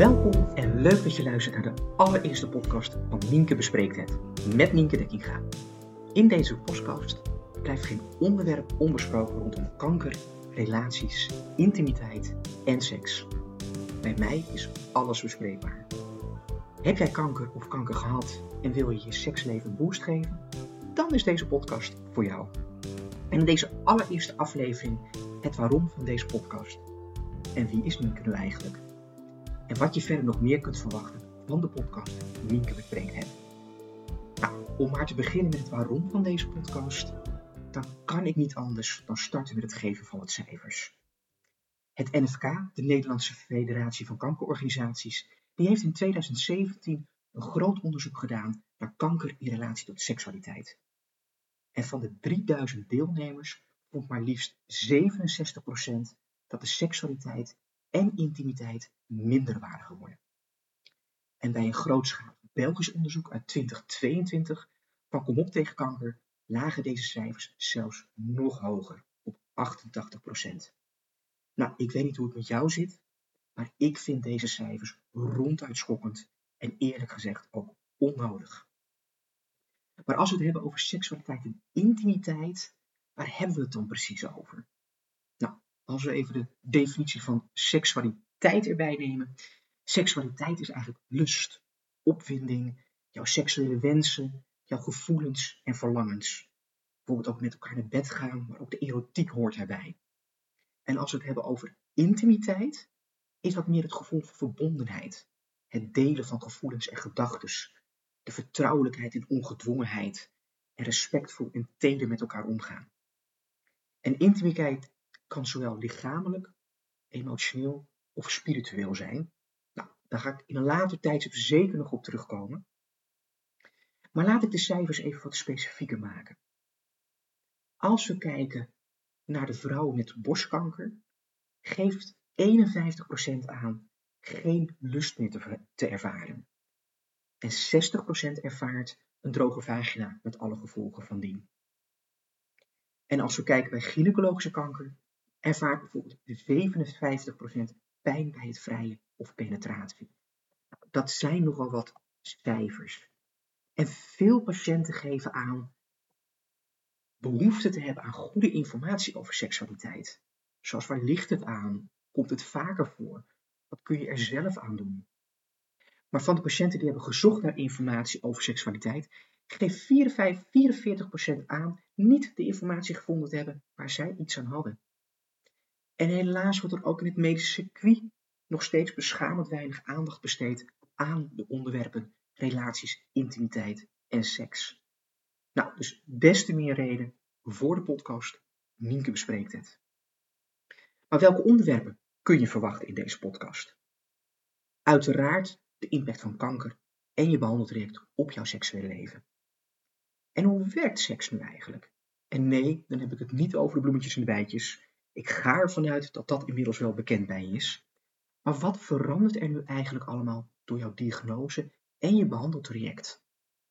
Welkom en leuk dat je luistert naar de allereerste podcast van Nienke Bespreekt Het, met Nienke Dekkinga. In deze podcast blijft geen onderwerp onbesproken rondom kanker, relaties, intimiteit en seks. Bij mij is alles bespreekbaar. Heb jij kanker of kanker gehad en wil je je seksleven een boost geven? Dan is deze podcast voor jou. En in deze allereerste aflevering het waarom van deze podcast. En wie is Nienke nu eigenlijk? En wat je verder nog meer kunt verwachten van de podcast Nienke Bespreekt Het. Nou, om maar te beginnen met het waarom van deze podcast, dan kan ik niet anders dan starten met het geven van wat cijfers. Het NFK, de Nederlandse Federatie van Kankerorganisaties, die heeft in 2017 een groot onderzoek gedaan naar kanker in relatie tot seksualiteit. En van de 3000 deelnemers vond maar liefst 67% dat de seksualiteit en intimiteit minder waren geworden. En bij een grootschalig Belgisch onderzoek uit 2022 van Kom op tegen kanker lagen deze cijfers zelfs nog hoger, op 88%. Nou, ik weet niet hoe het met jou zit, maar ik vind deze cijfers ronduit schokkend en eerlijk gezegd ook onnodig. Maar als we het hebben over seksualiteit en intimiteit, waar hebben we het dan precies over? Nou, als we even de definitie van seksualiteit erbij nemen. Seksualiteit is eigenlijk lust, opwinding, jouw seksuele wensen, jouw gevoelens en verlangens. Bijvoorbeeld ook met elkaar naar bed gaan, maar ook de erotiek hoort erbij. En als we het hebben over intimiteit, is dat meer het gevoel van verbondenheid. Het delen van gevoelens en gedachten. De vertrouwelijkheid en ongedwongenheid. En respectvol en teder met elkaar omgaan. En intimiteit kan zowel lichamelijk, emotioneel of spiritueel zijn. Nou, daar ga ik in een later tijdstip zeker nog op terugkomen. Maar laat ik de cijfers even wat specifieker maken. Als we kijken naar de vrouwen met borstkanker, geeft 51% aan geen lust meer te ervaren. En 60% ervaart een droge vagina met alle gevolgen van dien. En als we kijken bij gynaecologische kanker, ervaart bijvoorbeeld 57% pijn bij het vrijen of penetratie. Dat zijn nogal wat cijfers. En veel patiënten geven aan behoefte te hebben aan goede informatie over seksualiteit. Zoals waar ligt het aan? Komt het vaker voor? Wat kun je er zelf aan doen? Maar van de patiënten die hebben gezocht naar informatie over seksualiteit, geeft 44% aan niet de informatie gevonden te hebben waar zij iets aan hadden. En helaas wordt er ook in het medische circuit nog steeds beschamend weinig aandacht besteed aan de onderwerpen relaties, intimiteit en seks. Nou, dus des te meer reden voor de podcast Nienke Bespreekt Het. Maar welke onderwerpen kun je verwachten in deze podcast? Uiteraard de impact van kanker en je behandeltraject op jouw seksuele leven. En hoe werkt seks nu eigenlijk? En nee, dan heb ik het niet over de bloemetjes en de bijtjes. Ik ga ervan uit dat dat inmiddels wel bekend bij je is. Maar wat verandert er nu eigenlijk allemaal door jouw diagnose en je behandeltraject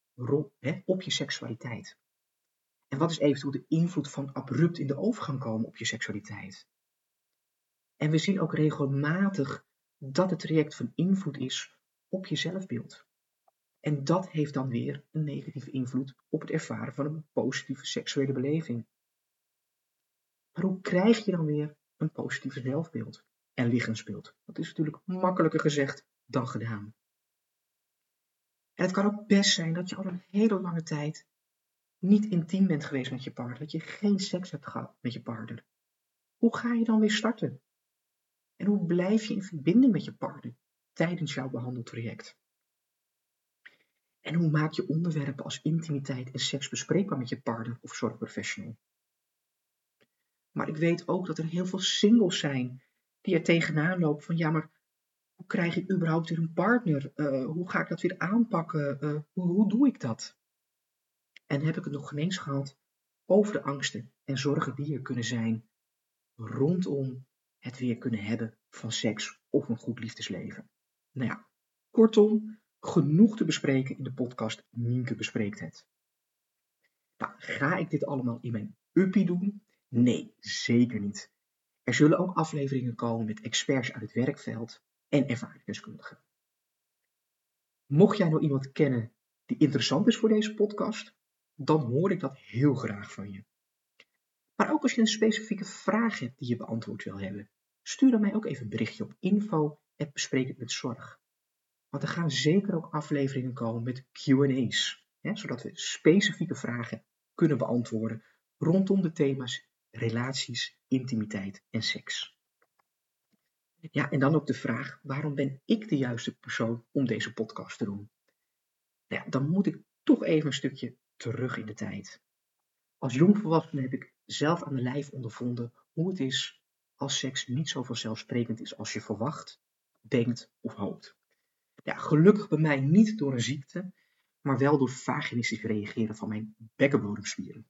op je seksualiteit? En wat is eventueel de invloed van abrupt in de overgang komen op je seksualiteit? En we zien ook regelmatig dat het traject van invloed is op je zelfbeeld. En dat heeft dan weer een negatieve invloed op het ervaren van een positieve seksuele beleving. Maar hoe krijg je dan weer een positief zelfbeeld en lichaamsbeeld? Dat is natuurlijk makkelijker gezegd dan gedaan. En het kan ook best zijn dat je al een hele lange tijd niet intiem bent geweest met je partner, dat je geen seks hebt gehad met je partner. Hoe ga je dan weer starten? En hoe blijf je in verbinding met je partner tijdens jouw behandeltraject? En hoe maak je onderwerpen als intimiteit en seks bespreekbaar met je partner of zorgprofessional? Maar ik weet ook dat er heel veel singles zijn die er tegenaan lopen van ja, maar hoe krijg ik überhaupt weer een partner? Hoe ga ik dat weer aanpakken? Hoe doe ik dat? En heb ik het nog geen eens gehad over de angsten en zorgen die er kunnen zijn rondom het weer kunnen hebben van seks of een goed liefdesleven. Nou ja, kortom, genoeg te bespreken in de podcast Nienke Bespreekt Het. Nou, ga ik dit allemaal in mijn uppie doen? Nee, zeker niet. Er zullen ook afleveringen komen met experts uit het werkveld. en ervaringsdeskundigen. Mocht jij nou iemand kennen die interessant is voor deze podcast, dan hoor ik dat heel graag van je. Maar ook als je een specifieke vraag hebt die je beantwoord wil hebben, stuur dan mij ook even een berichtje op info@bespreekhetmetzorg. Want er gaan zeker ook afleveringen komen met Q&A's, zodat we specifieke vragen kunnen beantwoorden rondom de thema's relaties, intimiteit en seks. Ja, en dan ook de vraag, waarom ben ik de juiste persoon om deze podcast te doen? Ja, dan moet ik toch even een stukje terug in de tijd. Als jongvolwassene heb ik zelf aan de lijf ondervonden hoe het is als seks niet zo vanzelfsprekend is als je verwacht, denkt of hoopt. Ja, gelukkig bij mij niet door een ziekte, maar wel door vaginistisch reageren van mijn bekkenbodemspieren.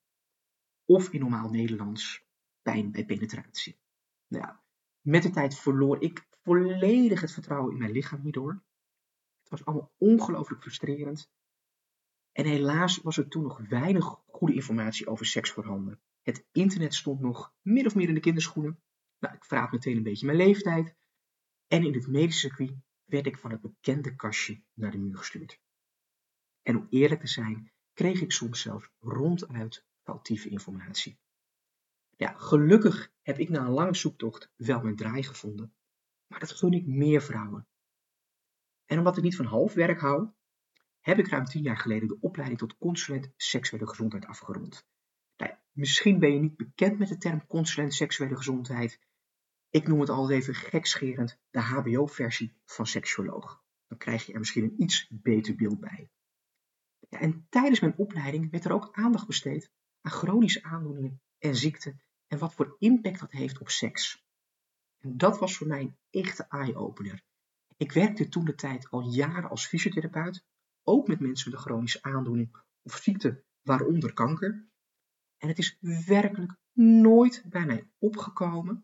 Of in normaal Nederlands, pijn bij penetratie. Nou ja, met de tijd verloor ik volledig het vertrouwen in mijn lichaam hierdoor. Het was allemaal ongelooflijk frustrerend. En helaas was er toen nog weinig goede informatie over seks voorhanden. Het internet stond nog min of meer in de kinderschoenen. Nou, ik verraad meteen een beetje mijn leeftijd. En in het medische circuit werd ik van het bekende kastje naar de muur gestuurd. En om eerlijk te zijn, kreeg ik soms zelfs ronduit foutieve informatie. Ja, gelukkig heb ik na een lange zoektocht wel mijn draai gevonden. Maar dat gun ik meer vrouwen. En omdat ik niet van half werk hou, heb ik ruim 10 jaar geleden de opleiding tot consulent seksuele gezondheid afgerond. Nou ja, misschien ben je niet bekend met de term consulent seksuele gezondheid. Ik noem het altijd even gekscherend de HBO-versie van seksuoloog. Dan krijg je er misschien een iets beter beeld bij. Ja, en tijdens mijn opleiding werd er ook aandacht besteed aan chronische aandoeningen en ziekten en wat voor impact dat heeft op seks. En dat was voor mij een echte eye-opener. Ik werkte toen de tijd al jaren als fysiotherapeut, ook met mensen met een chronische aandoening of ziekte, waaronder kanker. En het is werkelijk nooit bij mij opgekomen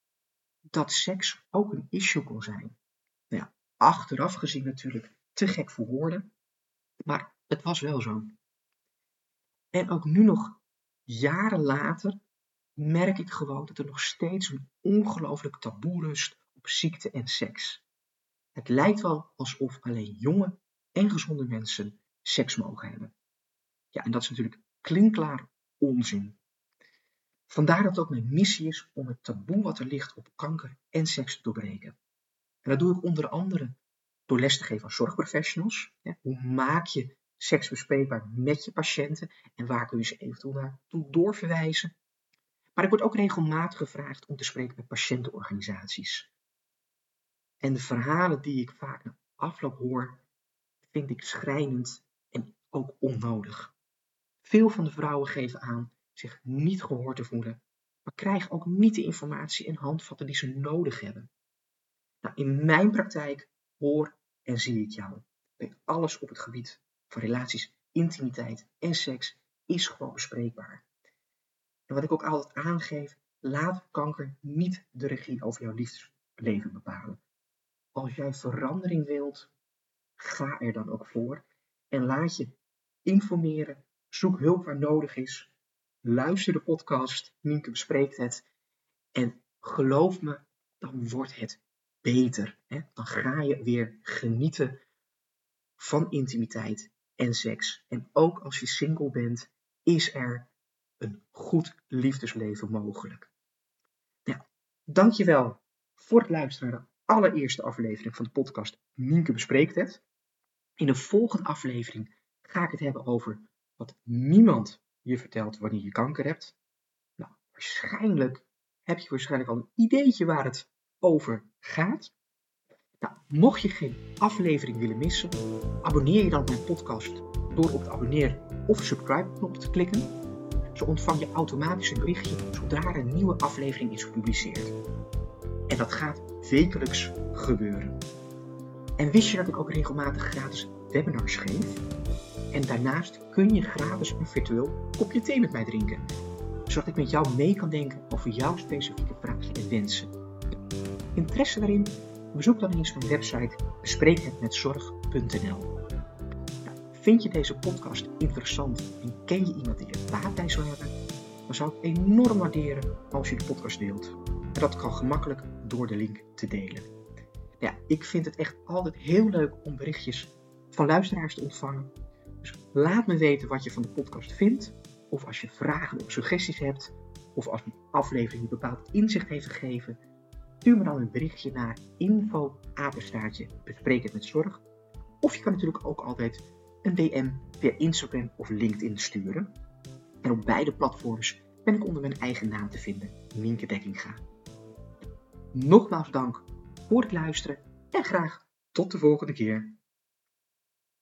dat seks ook een issue kon zijn. Nou ja, achteraf gezien natuurlijk te gek voor woorden, maar het was wel zo. En ook nu nog, jaren later, merk ik gewoon dat er nog steeds een ongelooflijk taboe rust op ziekte en seks. Het lijkt wel alsof alleen jonge en gezonde mensen seks mogen hebben. Ja, en dat is natuurlijk klinkklaar onzin. Vandaar dat het ook mijn missie is om het taboe wat er ligt op kanker en seks te doorbreken. En dat doe ik onder andere door les te geven aan zorgprofessionals. Hoe maak je seks bespreekbaar met je patiënten en waar kun je ze eventueel naartoe doorverwijzen? Maar ik word ook regelmatig gevraagd om te spreken met patiëntenorganisaties. En de verhalen die ik vaak na afloop hoor, vind ik schrijnend en ook onnodig. Veel van de vrouwen geven aan zich niet gehoord te voelen, maar krijgen ook niet de informatie en handvatten die ze nodig hebben. Nou, in mijn praktijk hoor en zie ik jou. Bij alles op het gebied van relaties, intimiteit en seks is gewoon bespreekbaar. En wat ik ook altijd aangeef, laat kanker niet de regie over jouw liefdesleven bepalen. Als jij verandering wilt, ga er dan ook voor. En laat je informeren, zoek hulp waar nodig is. Luister de podcast, Nienke bespreekt het. En geloof me, dan wordt het beter. Dan ga je weer genieten van intimiteit en seks. En ook als je single bent, is er een goed liefdesleven mogelijk. Nou, dankjewel voor het luisteren naar de allereerste aflevering van de podcast Nienke bespreekt het. In de volgende aflevering ga ik het hebben over wat niemand je vertelt wanneer je kanker hebt. Nou, heb je al een ideetje waar het over gaat. Nou, mocht je geen aflevering willen missen, abonneer je dan op mijn podcast door op de abonneer of subscribe knop te klikken. Zo ontvang je automatisch een berichtje zodra er een nieuwe aflevering is gepubliceerd. En dat gaat wekelijks gebeuren. En wist je dat ik ook regelmatig gratis webinars geef? En daarnaast kun je gratis een virtueel kopje thee met mij drinken, zodat ik met jou mee kan denken over jouw specifieke vragen en wensen. Interesse daarin? Bezoek dan eens mijn website bespreekhetmetzorg.nl. Vind je deze podcast interessant en ken je iemand die er baat bij zou hebben? Dan zou ik enorm waarderen als je de podcast deelt. En dat kan gemakkelijk door de link te delen. Ja, ik vind het echt altijd heel leuk om berichtjes van luisteraars te ontvangen. Dus laat me weten wat je van de podcast vindt. Of als je vragen of suggesties hebt. Of als een aflevering een bepaald inzicht heeft gegeven. Stuur me dan een berichtje naar info@bespreek het met zorg. Of je kan natuurlijk ook altijd een DM via Instagram of LinkedIn sturen. En op beide platforms ben ik onder mijn eigen naam te vinden, Nienke Dekkinga. Nogmaals dank voor het luisteren en graag tot de volgende keer.